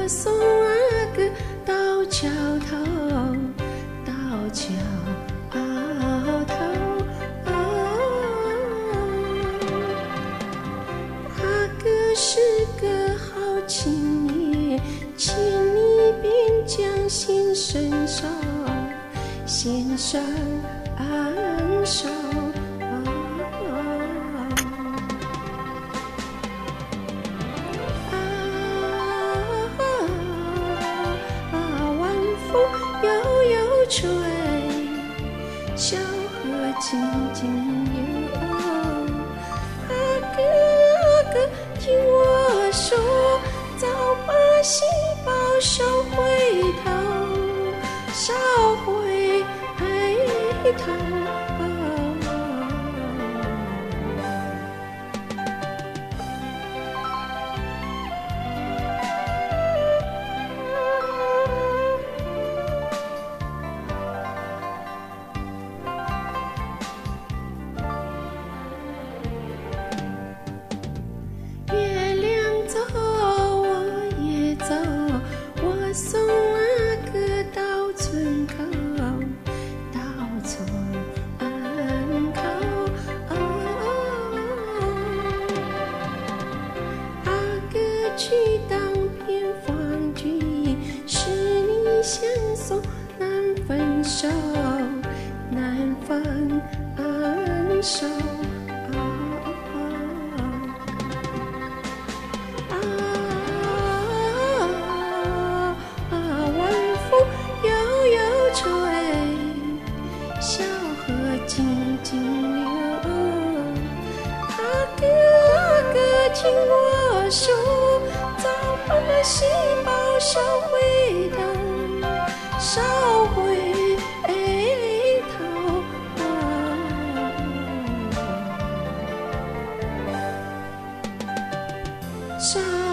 我送阿哥到桥头，到桥头。阿哥是个好青年，请你便将心伸手，献上手。吹，小河静静流。阿哥阿哥，听我说，早把细胞收回头，烧回头。送阿哥到村口，到村口。阿哥去当边防军，是你相送难分手，难分手。静静流，阿哥阿哥，听我说，早把细胞烧回头，烧回头。